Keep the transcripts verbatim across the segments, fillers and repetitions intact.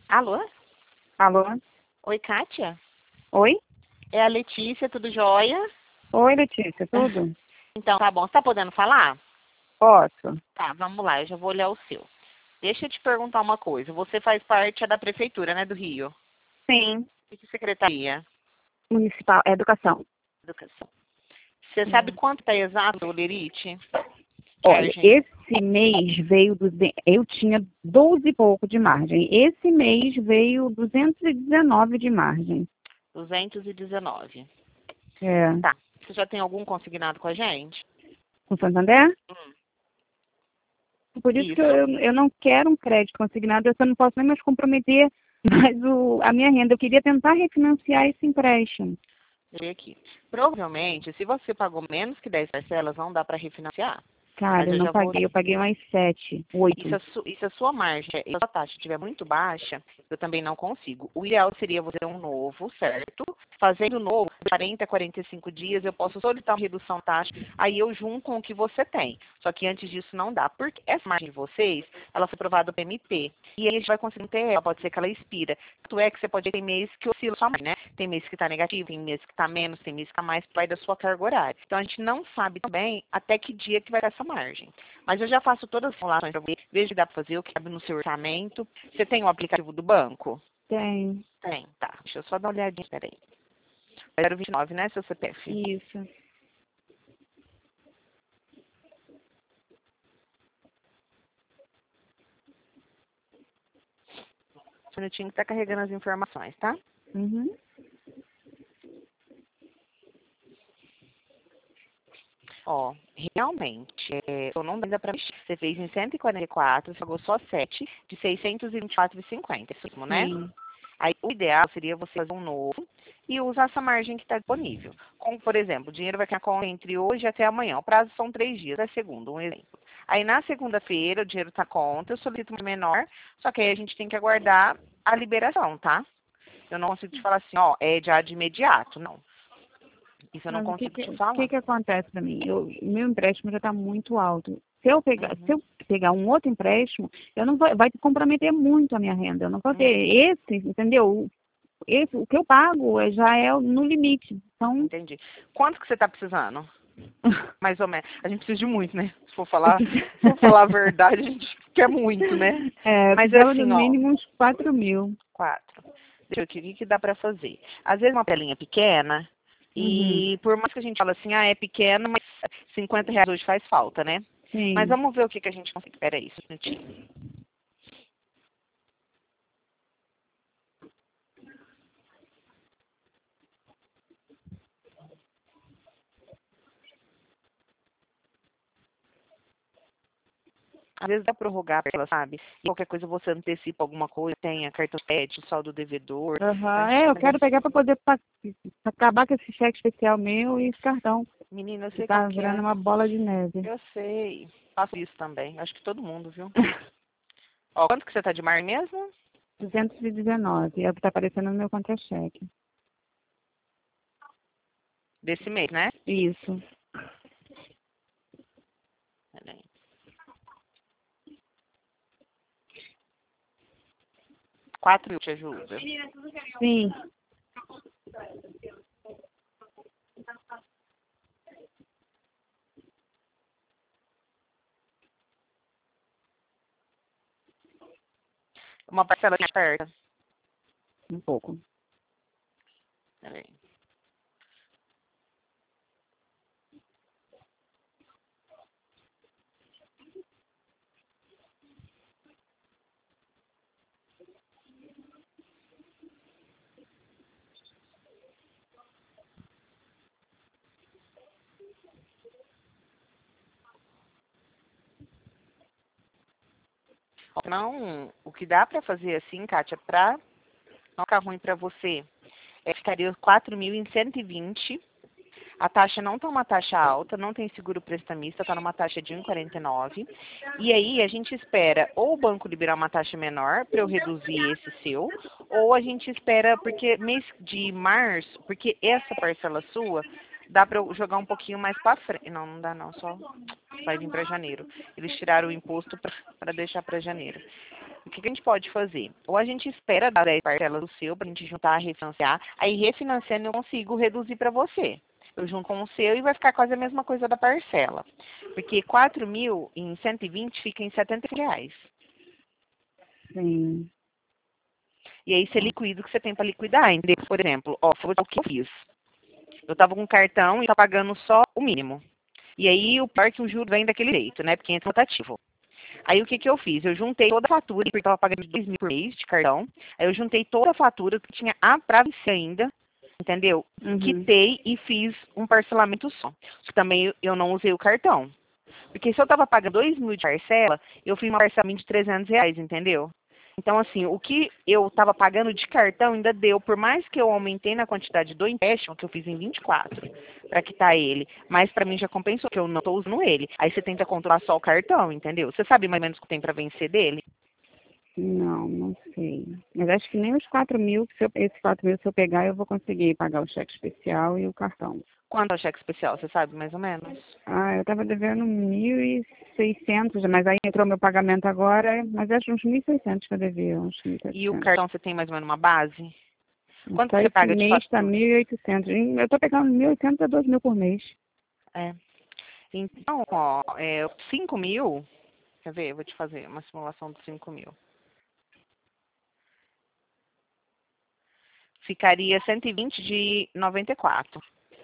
Alô? Alô? Oi, Kátia? Oi? É a Letícia, tudo jóia? Oi, Letícia, tudo? Então, tá bom. Você tá podendo falar? Posso? Tá, vamos lá, eu já vou olhar o seu. Deixa eu te perguntar uma coisa. Você faz parte da prefeitura, né, do Rio? Sim. E que secretaria? Municipal, é educação. Educação. Você sabe Hum. quanto tá exato o lerite? Olha, Margem. esse mês veio, duze- eu tinha doze e pouco de margem. Esse mês veio duzentos e dezenove de margem. duzentos e dezenove. É. Tá. Você já tem algum consignado com a gente? Com Santander? Hum. Por isso que Isso. eu, eu não quero um crédito consignado, eu só não posso nem mais comprometer mais o, a minha renda. Eu queria tentar refinanciar esse empréstimo. Deixa eu ver aqui. Provavelmente, se você pagou menos que dez parcelas, não dá para refinanciar. Mas Cara, eu eu não já vou. paguei, eu paguei mais sete, E se oito. a, su, e se a sua margem, e a sua taxa estiver muito baixa, eu também não consigo. O ideal seria você ter um novo, certo? Fazendo o novo, quarenta, quarenta e cinco dias, eu posso solicitar uma redução de taxa, aí eu junto com o que você tem. Só que antes disso não dá. Porque essa margem de vocês, ela foi aprovada pelo M P. E aí a gente vai conseguir ter ela, pode ser que ela expira. Tanto é que você pode ter mês que oscila sua margem, né? Tem mês que está negativo, tem mês que está menos, tem mês que está mais, vai da sua carga horária. Então a gente não sabe também até que dia que vai ter essa margem. Mas eu já faço todas as simulações para você, vejo o que dá para fazer, o que cabe no seu orçamento. Você tem o aplicativo do banco? Tem. Tem, tá. Deixa eu só dar uma olhadinha, peraí. zero vinte e nove, né, seu C P F? Isso. Um minutinho que tá carregando as informações, tá? Uhum. Ó, realmente, é, eu não dá pra mexer. Você fez em cento e quarenta e quatro, você pagou só sete de seiscentos e vinte e quatro e cinquenta, isso mesmo, né? Sim. Aí o ideal seria você fazer um novo e usar essa margem que está disponível. Como, por exemplo, o dinheiro vai ficar conta entre hoje até amanhã. O prazo são três dias, é segunda, um exemplo. Aí na segunda-feira o dinheiro está conta, eu solicito um menor, só que aí a gente tem que aguardar a liberação, tá? Eu não consigo te falar assim, ó, é já de imediato, não. Isso eu não Mas o que consigo que, te o que, falar. que acontece para mim? Eu, meu empréstimo já está muito alto. Se eu, pegar, se Uhum, eu pegar um outro empréstimo, eu não vou, vai comprometer muito a minha renda. Eu não vou ter uhum, esse, entendeu? O- Esse, o que eu pago é- já é no limite. Então, entendi. Quanto que você está precisando? Mais ou menos. A gente precisa de muito, né? Se for falar, se for falar a verdade, a gente quer muito, né? é, eu Mas precisava no assim, ó, mínimo uns quatro mil. quatro. Deixa eu ver aqui, o que que dá para fazer? Às vezes uma telinha pequena, Uhum. e por mais que a gente fale assim, ah, é pequena, mas cinquenta reais hoje faz falta, né? Mas Sim. vamos ver o que, que a gente consegue. Peraí, só um minutinho. Às vezes dá pra prorrogar pra ela, sabe? E qualquer coisa você antecipa alguma coisa, tem a cartão crédito, saldo devedor. A Aham. gente É, eu também. quero pegar para poder pa- acabar com esse cheque especial meu e esse cartão. Menina, eu Que sei como tá que virando é. uma bola de neve. Eu sei. Faço isso também. Acho que todo mundo, viu? Ó, quanto que você tá de mar mesmo? duzentos e dezenove é o que está aparecendo no meu contra-cheque. Desse mês, né? Isso. Peraí. Quatro mil te ajuda. Sim. Uma parcela mais perto. Um pouco. Peraí. Não, o que dá pra fazer assim, Kátia, pra não ficar ruim pra você, é ficaria quatro mil em cento e vinte. A taxa não está uma taxa alta, não tem seguro prestamista, está numa taxa de um vírgula quarenta e nove. E aí a gente espera ou o banco liberar uma taxa menor para eu reduzir esse seu, ou a gente espera, porque mês de março, porque essa parcela sua dá para eu jogar um pouquinho mais para frente. Não, não dá não, só vai vir para janeiro. Eles tiraram o imposto para deixar para janeiro. O que, que a gente pode fazer? Ou a gente espera dar dez parcelas do seu para a gente juntar, refinanciar, aí refinanciando eu consigo reduzir para você. Eu junto com o seu e vai ficar quase a mesma coisa da parcela. Porque quatro mil em cento e vinte fica em setenta reais. Sim. E aí você liquida o que você tem para liquidar. Entendeu? Por exemplo, ó, foi o que eu fiz. Eu estava com cartão e estava pagando só o mínimo. E aí o pior é que o juro vem daquele jeito, né? Porque entra rotativo. Aí o que, que eu fiz? Eu juntei toda a fatura, porque eu estava pagando dois mil por mês de cartão. Aí eu juntei toda a fatura que tinha a pra vencer ainda, entendeu? Uhum. Quitei e fiz um parcelamento só. Também eu não usei o cartão. Porque se eu estava pagando dois mil de parcela, eu fiz um parcelamento de trezentos reais, entendeu? Então, assim, o que eu estava pagando de cartão ainda deu, por mais que eu aumentei na quantidade do empréstimo, que eu fiz em vinte e quatro, para quitar ele, mas para mim já compensou, que eu não estou usando ele. Aí você tenta controlar só o cartão, entendeu? Você sabe mais ou menos o que tem para vencer dele? Não, não sei. Mas acho que nem os quatro mil, se eu, esses quatro mil, se eu pegar, eu vou conseguir pagar o cheque especial e o cartão. Quanto é o cheque especial, você sabe mais ou menos? Ah, eu estava devendo mil e seiscentos, mas aí entrou meu pagamento agora, mas acho uns mil e seiscentos que eu devia, uns mil e E o setecentos. cartão você tem mais ou menos uma base? Quanto Só que você esse paga de mês está fatura? mil e oitocentos. Eu estou pegando mil e oitocentos a dois mil por mês. É. Então, ó, é, cinco mil, quer ver? Eu vou te fazer uma simulação de cinco mil. Ficaria cento e vinte de noventa e quatro.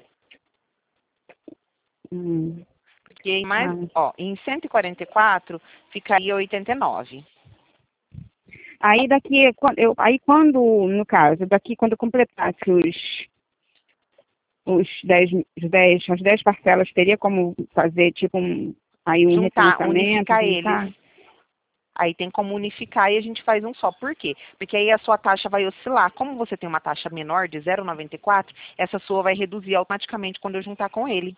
Hum. Porque em mais, Ah. ó, em cento e quarenta e quatro ficaria oitenta e nove. Aí daqui, quan- eu, aí quando, no caso, daqui quando eu completasse os, os dez, os dez, as dez parcelas, teria como fazer tipo um, aí um Juntar, refinanciamento, unificar eles. juntar? Aí tem como unificar e a gente faz um só. Por quê? Porque aí a sua taxa vai oscilar. Como você tem uma taxa menor de zero vírgula noventa e quatro, essa sua vai reduzir automaticamente quando eu juntar com ele.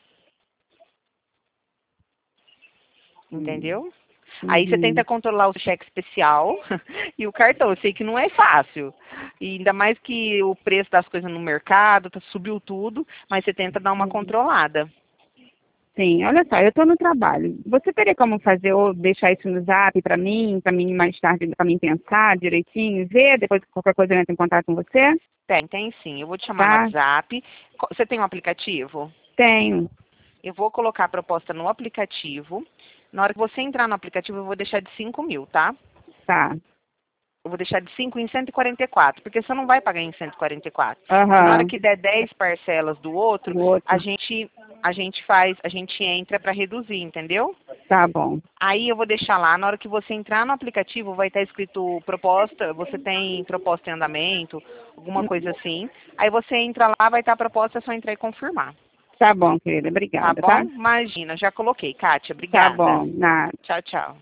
Hum. Entendeu? Aí você tenta Uhum. controlar o cheque especial e o cartão. Eu sei que não é fácil. E ainda mais que o preço das coisas no mercado tá- subiu tudo, mas você tenta dar uma Uhum. controlada. Sim, olha só, eu estou no trabalho. Você teria como fazer ou deixar isso no zap para mim, para mim mais tarde, para mim pensar direitinho, ver, depois qualquer coisa eu entro em contato com você? Tem, tem sim. Eu vou te chamar no Tá? WhatsApp. Co- Você tem um aplicativo? Tenho. Eu vou colocar a proposta no aplicativo. Na hora que você entrar no aplicativo, eu vou deixar de cinco mil, tá? Tá. Eu vou deixar de cinco em cento e quarenta e quatro, porque você não vai pagar em cento e quarenta e quatro. E na hora Aham. que der dez parcelas do outro, O a outro. gente a gente faz, a gente entra para reduzir, entendeu? Tá bom. Aí eu vou deixar lá, na hora que você entrar no aplicativo, vai estar escrito proposta, você tem proposta em andamento, alguma coisa assim. Aí você entra lá, vai estar a proposta, é só entrar e confirmar. Tá bom, querida. Tá Obrigada, bom? tá? Imagina, já coloquei. Kátia, Tá obrigada. bom. Nada. Tchau, tchau.